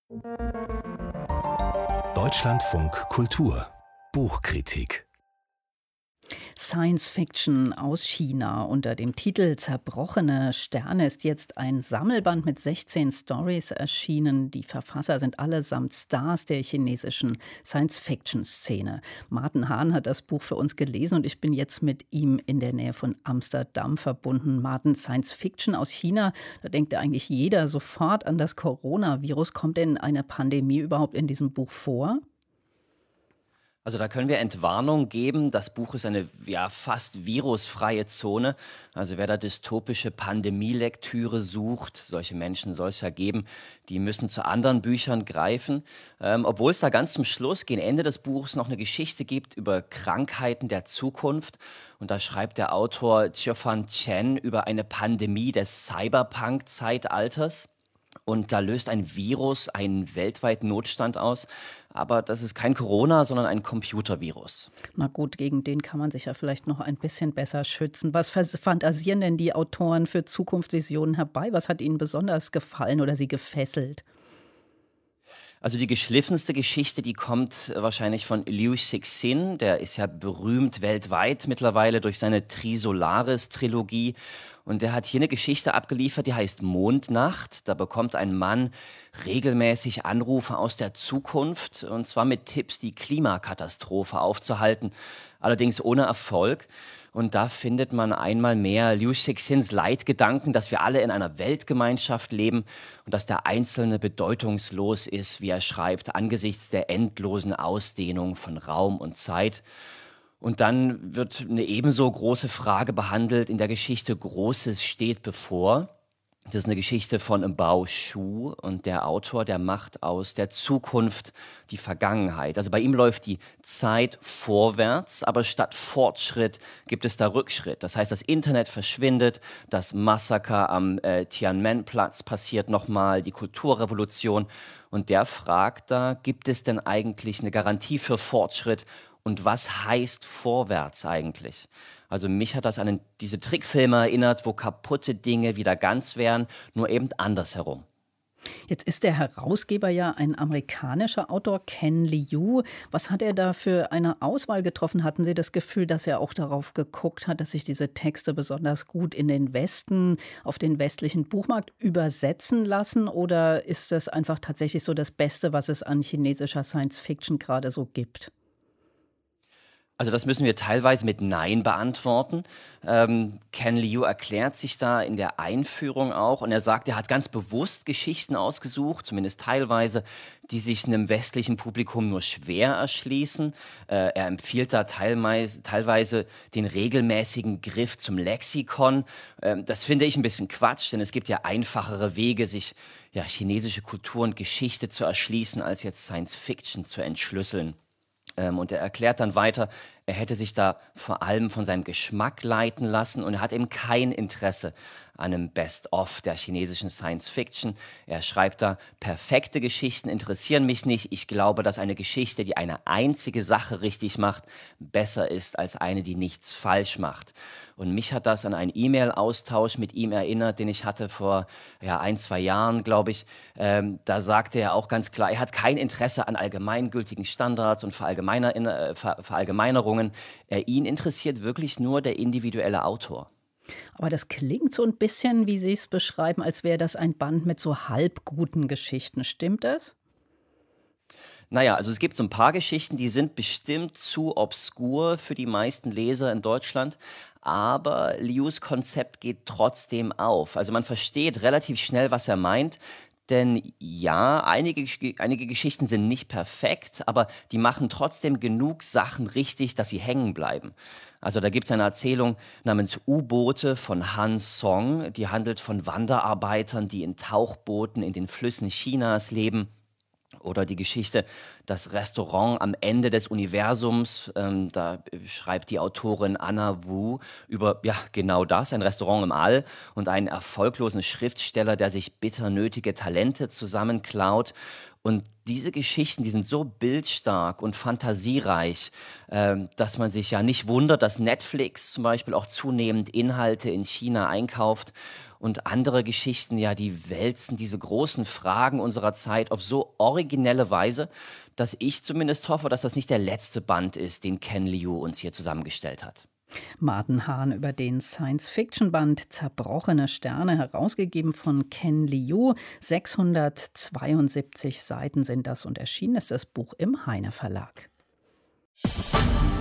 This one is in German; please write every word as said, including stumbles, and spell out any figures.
Deutschlandfunk Kultur Buchkritik Science Fiction aus China. Unter dem Titel Zerbrochene Sterne ist jetzt ein Sammelband mit sechzehn Stories erschienen. Die Verfasser sind allesamt Stars der chinesischen Science-Fiction-Szene. Martin Hahn hat das Buch für uns gelesen und ich bin jetzt mit ihm in der Nähe von Amsterdam verbunden. Martin, Science Fiction aus China, da denkt ja eigentlich jeder sofort an das Coronavirus. Kommt denn eine Pandemie überhaupt in diesem Buch vor? Also da können wir Entwarnung geben. Das Buch ist eine ja, fast virusfreie Zone. Also wer da dystopische Pandemielektüre sucht, solche Menschen soll es ja geben, die müssen zu anderen Büchern greifen. Ähm, obwohl es da ganz zum Schluss, gegen Ende des Buches, noch eine Geschichte gibt über Krankheiten der Zukunft. Und da schreibt der Autor Jiufan Chen über eine Pandemie des Cyberpunk-Zeitalters. Und da löst ein Virus einen weltweiten Notstand aus. Aber das ist kein Corona, sondern ein Computervirus. Na gut, gegen den kann man sich ja vielleicht noch ein bisschen besser schützen. Was fantasieren denn die Autoren für Zukunftsvisionen herbei? Was hat ihnen besonders gefallen oder sie gefesselt? Also die geschliffenste Geschichte, die kommt wahrscheinlich von Liu Cixin. Der ist ja berühmt weltweit mittlerweile durch seine Trisolaris-Trilogie. Und der hat hier eine Geschichte abgeliefert, die heißt Mondnacht. Da bekommt ein Mann regelmäßig Anrufe aus der Zukunft, und zwar mit Tipps, die Klimakatastrophe aufzuhalten, allerdings ohne Erfolg. Und da findet man einmal mehr Liu Cixins Leitgedanken, dass wir alle in einer Weltgemeinschaft leben und dass der Einzelne bedeutungslos ist, wie er schreibt, angesichts der endlosen Ausdehnung von Raum und Zeit. Und dann wird eine ebenso große Frage behandelt in der Geschichte Großes steht bevor. Das ist eine Geschichte von Bao Shu, und der Autor, der macht aus der Zukunft die Vergangenheit. Also bei ihm läuft die Zeit vorwärts, aber statt Fortschritt gibt es da Rückschritt. Das heißt, das Internet verschwindet, das Massaker am äh, Tiananmen-Platz passiert nochmal, die Kulturrevolution. Und der fragt da, gibt es denn eigentlich eine Garantie für Fortschritt? Und was heißt vorwärts eigentlich? Also mich hat das an diese Trickfilme erinnert, wo kaputte Dinge wieder ganz wären, nur eben andersherum. Jetzt ist der Herausgeber ja ein amerikanischer Autor, Ken Liu. Was hat er da für eine Auswahl getroffen? Hatten Sie das Gefühl, dass er auch darauf geguckt hat, dass sich diese Texte besonders gut in den Westen, auf den westlichen Buchmarkt übersetzen lassen? Oder ist das einfach tatsächlich so das Beste, was es an chinesischer Science-Fiction gerade so gibt? Also das müssen wir teilweise mit Nein beantworten. Ähm, Ken Liu erklärt sich da in der Einführung auch, und er sagt, er hat ganz bewusst Geschichten ausgesucht, zumindest teilweise, die sich einem westlichen Publikum nur schwer erschließen. Äh, er empfiehlt da teilweise, teilweise den regelmäßigen Griff zum Lexikon. Ähm, das finde ich ein bisschen Quatsch, denn es gibt ja einfachere Wege, sich ja, chinesische Kultur und Geschichte zu erschließen, als jetzt Science Fiction zu entschlüsseln. Und er erklärt dann weiter, er hätte sich da vor allem von seinem Geschmack leiten lassen, und er hat eben kein Interesse an einem Best-of der chinesischen Science-Fiction. Er schreibt da, perfekte Geschichten interessieren mich nicht. Ich glaube, dass eine Geschichte, die eine einzige Sache richtig macht, besser ist als eine, die nichts falsch macht. Und mich hat das an einen E-Mail-Austausch mit ihm erinnert, den ich hatte vor ja, ein, zwei Jahren, glaube ich. Ähm, da sagte er auch ganz klar, er hat kein Interesse an allgemeingültigen Standards und Verallgemeiner, äh, Ver, Verallgemeinerungen. Äh, ihn interessiert wirklich nur der individuelle Autor. Aber das klingt so ein bisschen, wie Sie es beschreiben, als wäre das ein Band mit so halbguten Geschichten. Stimmt das? Naja, also es gibt so ein paar Geschichten, die sind bestimmt zu obskur für die meisten Leser in Deutschland. Aber Lius Konzept geht trotzdem auf. Also man versteht relativ schnell, was er meint. Denn ja, einige, einige Geschichten sind nicht perfekt, aber die machen trotzdem genug Sachen richtig, dass sie hängen bleiben. Also da gibt es eine Erzählung namens U-Boote von Han Song, die handelt von Wanderarbeitern, die in Tauchbooten in den Flüssen Chinas leben. Oder die Geschichte Das Restaurant am Ende des Universums. Ähm, da schreibt die Autorin Anna Wu über ja genau das, ein Restaurant im All und einen erfolglosen Schriftsteller, der sich bitter nötige Talente zusammenklaut. Und diese Geschichten, die sind so bildstark und fantasiereich, ähm, dass man sich ja nicht wundert, dass Netflix zum Beispiel auch zunehmend Inhalte in China einkauft. Und andere Geschichten, ja, die wälzen diese großen Fragen unserer Zeit auf so originelle Weise, dass ich zumindest hoffe, dass das nicht der letzte Band ist, den Ken Liu uns hier zusammengestellt hat. Martin Hahn über den Science-Fiction-Band Zerbrochene Sterne, herausgegeben von Ken Liu. sechshundertzweiundsiebzig Seiten sind das und erschienen ist das Buch im Heyne Verlag.